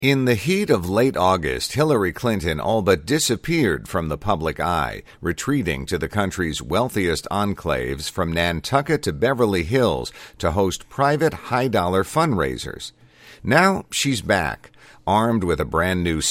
In the heat of late August, Hillary Clinton all but disappeared from the public eye, retreating to the country's wealthiest enclaves from Nantucket to Beverly Hills to host private high-dollar fundraisers. Now she's back, armed with a brand new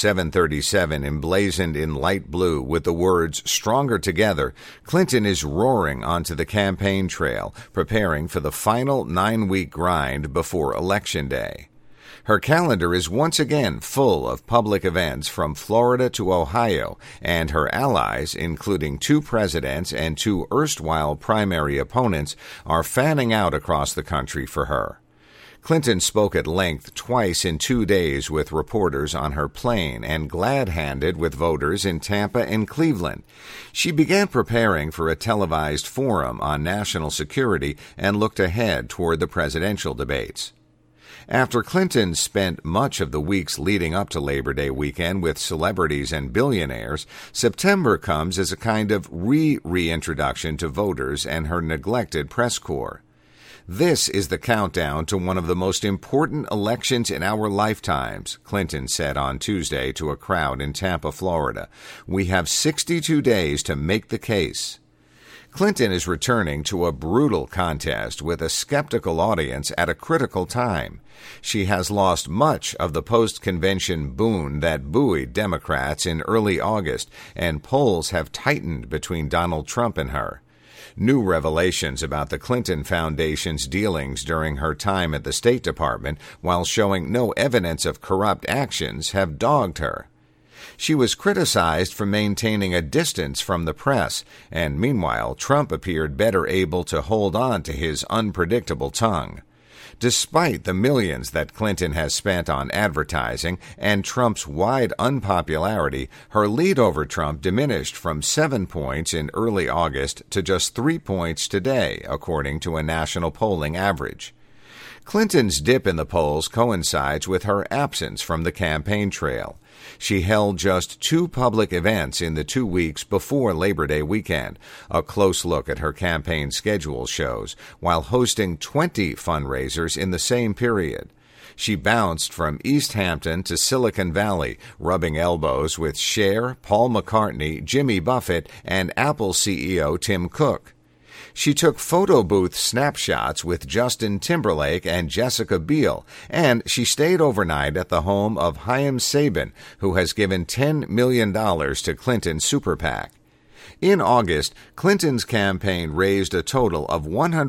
737 emblazoned in light blue with the words "Stronger Together." Clinton is roaring onto the campaign trail, preparing for the final 9-week grind before Election Day. Her calendar is once again full of public events from Florida to Ohio, and her allies, including 2 presidents and 2 erstwhile primary opponents, are fanning out across the country for her. Clinton spoke at length twice in 2 days with reporters on her plane and glad-handed with voters in Tampa and Cleveland. She began preparing for a televised forum on national security and looked ahead toward the presidential debates. After Clinton spent much of the weeks leading up to Labor Day weekend with celebrities and billionaires, September comes as a kind of reintroduction to voters and her neglected press corps. This is the countdown to one of the most important elections in our lifetimes, Clinton said on Tuesday to a crowd in Tampa, Florida. We have 62 days to make the case. Clinton is returning to a brutal contest with a skeptical audience at a critical time. She has lost much of the post-convention boon that buoyed Democrats in early August, and polls have tightened between Donald Trump and her. New revelations about the Clinton Foundation's dealings during her time at the State Department, while showing no evidence of corrupt actions, have dogged her. She was criticized for maintaining a distance from the press, and meanwhile Trump appeared better able to hold on to his unpredictable tongue. Despite the millions that Clinton has spent on advertising and Trump's wide unpopularity, her lead over Trump diminished from 7 points in early August to just 3 points today, according to a national polling average. Clinton's dip in the polls coincides with her absence from the campaign trail. She held just 2 public events in the 2 weeks before Labor Day weekend. A close look at her campaign schedule shows, while hosting 20 fundraisers in the same period. She bounced from East Hampton to Silicon Valley, rubbing elbows with Cher, Paul McCartney, Jimmy Buffett, and Apple CEO Tim Cook. She took photo booth snapshots with Justin Timberlake and Jessica Biel, and she stayed overnight at the home of Haim Saban, who has given $10 million to Clinton's super PAC. In August, Clinton's campaign raised a total of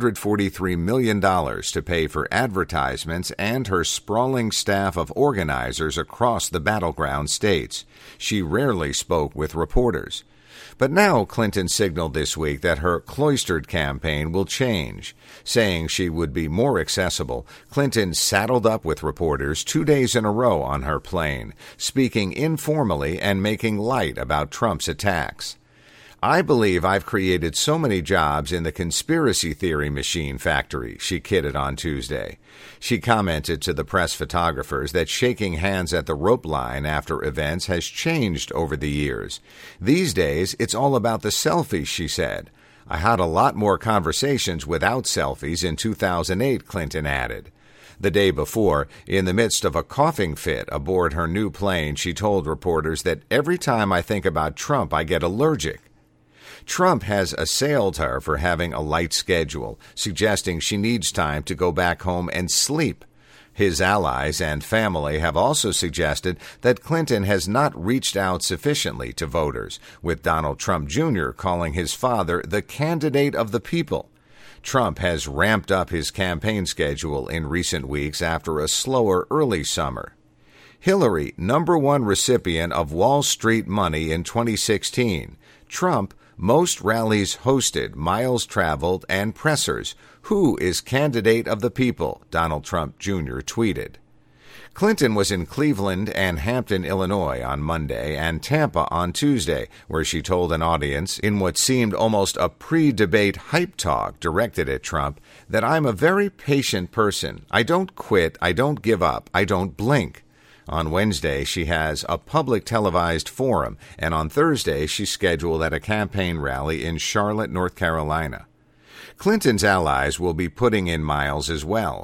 $143 million to pay for advertisements and her sprawling staff of organizers across the battleground states. She rarely spoke with reporters. But now Clinton signaled this week that her cloistered campaign will change. Saying she would be more accessible, Clinton saddled up with reporters 2 days in a row on her plane, speaking informally and making light about Trump's attacks. I believe I've created so many jobs in the conspiracy theory machine factory, she kidded on Tuesday. She commented to the press photographers that shaking hands at the rope line after events has changed over the years. These days, it's all about the selfies, she said. I had a lot more conversations without selfies in 2008, Clinton added. The day before, in the midst of a coughing fit aboard her new plane, she told reporters that every time I think about Trump, I get allergic. Trump has assailed her for having a light schedule, suggesting she needs time to go back home and sleep. His allies and family have also suggested that Clinton has not reached out sufficiently to voters, with Donald Trump Jr. calling his father the candidate of the people. Trump has ramped up his campaign schedule in recent weeks after a slower early summer. Hillary, #1 recipient of Wall Street money in 2016. Trump, most rallies hosted, miles traveled, and pressers. Who is candidate of the people? Donald Trump Jr. tweeted. Clinton was in Cleveland and Hampton, Illinois on Monday and Tampa on Tuesday, where she told an audience, in what seemed almost a pre-debate hype talk directed at Trump, that I'm a very patient person. I don't quit. I don't give up. I don't blink. On Wednesday, she has a public televised forum, and on Thursday, she's scheduled at a campaign rally in Charlotte, North Carolina. Clinton's allies will be putting in miles as well.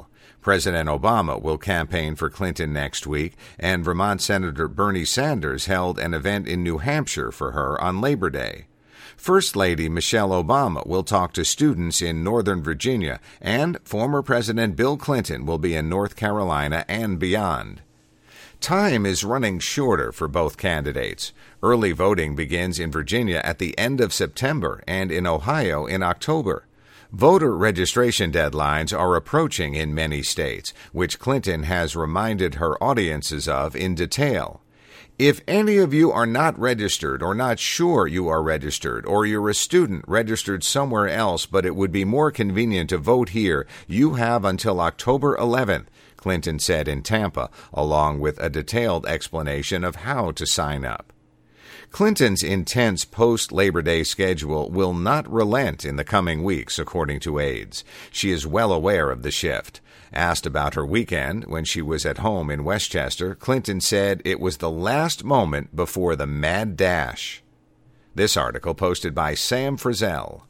President Obama will campaign for Clinton next week, and Vermont Senator Bernie Sanders held an event in New Hampshire for her on Labor Day. First Lady Michelle Obama will talk to students in Northern Virginia, and former President Bill Clinton will be in North Carolina and beyond. Time is running shorter for both candidates. Early voting begins in Virginia at the end of September and in Ohio in October. Voter registration deadlines are approaching in many states, which Clinton has reminded her audiences of in detail. If any of you are not registered or not sure you are registered, or you're a student registered somewhere else but it would be more convenient to vote here, you have until October 11th, Clinton said in Tampa, along with a detailed explanation of how to sign up. Clinton's intense post-Labor Day schedule will not relent in the coming weeks, according to aides. She is well aware of the shift. Asked about her weekend when she was at home in Westchester, Clinton said it was the last moment before the mad dash. This article posted by Sam Frizzell.